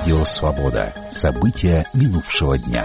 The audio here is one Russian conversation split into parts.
Радио «Свобода». События минувшего дня.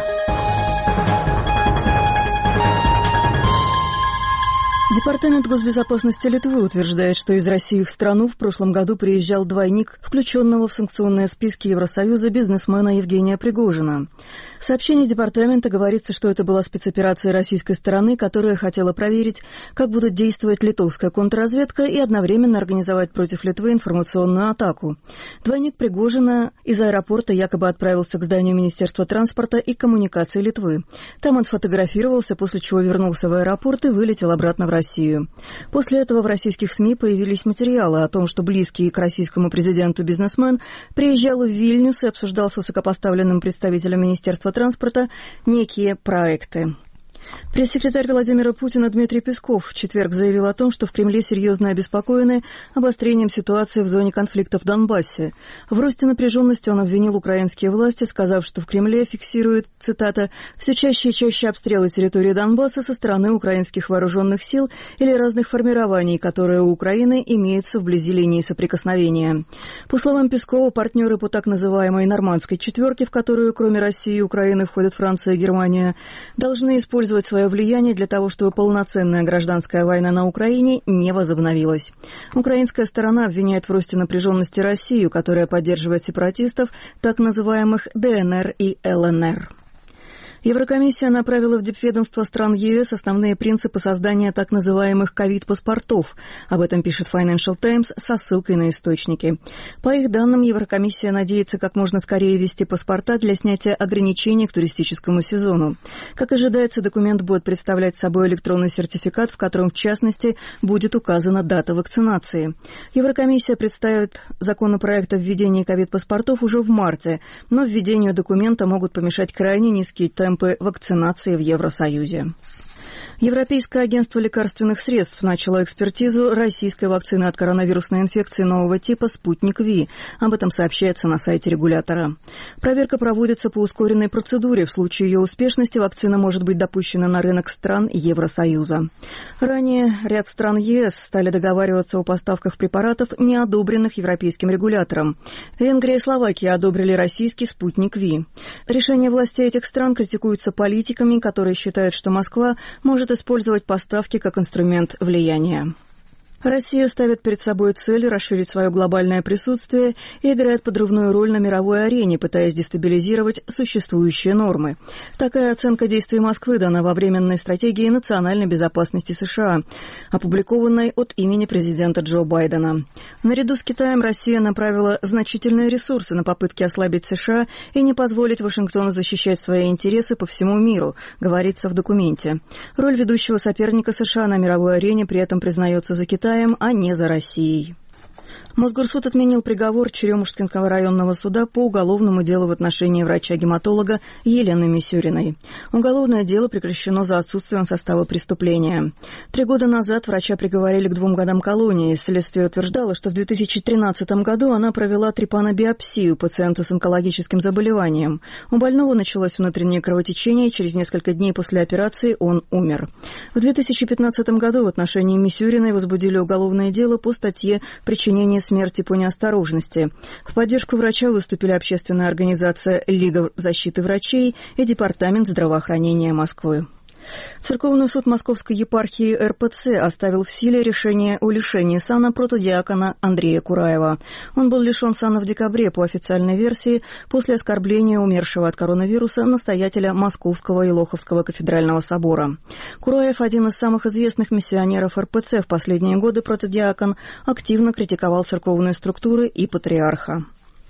Департамент госбезопасности Литвы утверждает, что из России в страну в прошлом году приезжал двойник включенного в санкционные списки Евросоюза бизнесмена Евгения Пригожина. В сообщении департамента говорится, что это была спецоперация российской стороны, которая хотела проверить, как будет действовать литовская контрразведка и одновременно организовать против Литвы информационную атаку. Двойник Пригожина из аэропорта якобы отправился к зданию Министерства транспорта и коммуникаций Литвы. Там он сфотографировался, после чего вернулся в аэропорт и вылетел обратно в Россию. После этого в российских СМИ появились материалы о том, что близкий к российскому президенту бизнесмен приезжал в Вильнюс и обсуждал с высокопоставленным представителем Министерства транспорта некие проекты. Пресс-секретарь Владимира Путина Дмитрий Песков в четверг заявил о том, что в Кремле серьезно обеспокоены обострением ситуации в зоне конфликта в Донбассе. В росте напряженности он обвинил украинские власти, сказав, что в Кремле фиксируют, цитата, «все чаще и чаще обстрелы территории Донбасса со стороны украинских вооруженных сил или разных формирований, которые у Украины имеются вблизи линии соприкосновения». По словам Пескова, партнеры по так называемой «нормандской четверке», в которую кроме России и Украины входят Франция и Германия, должны использовать свое влияние для того, чтобы полноценная гражданская война на Украине не возобновилась. Украинская сторона обвиняет в росте напряженности Россию, которая поддерживает сепаратистов, так называемых ДНР и ЛНР. Еврокомиссия направила в дипведомство стран ЕС основные принципы создания так называемых ковид-паспортов. Об этом пишет Financial Times со ссылкой на источники. По их данным, Еврокомиссия надеется как можно скорее ввести паспорта для снятия ограничений к туристическому сезону. Как ожидается, документ будет представлять собой электронный сертификат, в котором, в частности, будет указана дата вакцинации. Еврокомиссия представит законопроект о введении ковид-паспортов уже в марте, но введению документа могут помешать крайне низкие темпы вакцинации в Евросоюзе. Европейское агентство лекарственных средств начало экспертизу российской вакцины от коронавирусной инфекции нового типа «Спутник Ви». Об этом сообщается на сайте регулятора. Проверка проводится по ускоренной процедуре. В случае ее успешности вакцина может быть допущена на рынок стран Евросоюза. Ранее ряд стран ЕС стали договариваться о поставках препаратов, не одобренных европейским регулятором. Венгрия и Словакия одобрили российский «Спутник Ви». Решение властей этих стран критикуется политиками, которые считают, что Москва может использовать поставки как инструмент влияния. Россия ставит перед собой цель расширить свое глобальное присутствие и играет подрывную роль на мировой арене, пытаясь дестабилизировать существующие нормы. Такая оценка действий Москвы дана во временной стратегии национальной безопасности США, опубликованной от имени президента Джо Байдена. Наряду с Китаем Россия направила значительные ресурсы на попытки ослабить США и не позволить Вашингтону защищать свои интересы по всему миру, говорится в документе. Роль ведущего соперника США на мировой арене при этом признается за Китаем, а не за Россией. Мосгорсуд отменил приговор Черемушскинского районного суда по уголовному делу в отношении врача-гематолога Елены Мисюриной. Уголовное дело прекращено за отсутствием состава преступления. 3 года назад врача приговорили к 2 годам колонии. Следствие утверждало, что в 2013 году она провела трепанобиопсию пациенту с онкологическим заболеванием. У больного началось внутреннее кровотечение, и через несколько дней после операции он умер. В 2015 году в отношении Мисюриной возбудили уголовное дело по статье «Причинение смерти по неосторожности». В поддержку врача выступили общественная организация «Лига защиты врачей» и Департамент здравоохранения Москвы. Церковный суд Московской епархии РПЦ оставил в силе решение о лишении сана протодиакона Андрея Кураева. Он был лишен сана в декабре, по официальной версии, после оскорбления умершего от коронавируса настоятеля Московского и Лоховского кафедрального собора. Кураев, один из самых известных миссионеров РПЦ в последние годы, протодиакон активно критиковал церковные структуры и патриарха.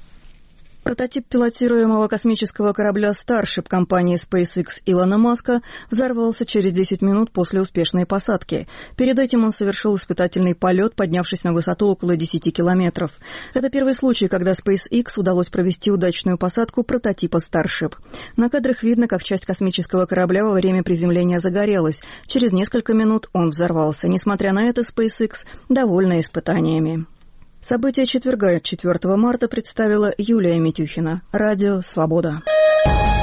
Прототип пилотируемого космического корабля Starship компании SpaceX Илона Маска взорвался через 10 минут после успешной посадки. Перед этим он совершил испытательный полет, поднявшись на высоту около 10 километров. Это первый случай, когда SpaceX удалось провести удачную посадку прототипа Starship. На кадрах видно, как часть космического корабля во время приземления загорелась. Через несколько минут он взорвался. Несмотря на это, SpaceX довольна испытаниями. События четверга, 4 марта, представила Юлия Митюхина. Радио «Свобода».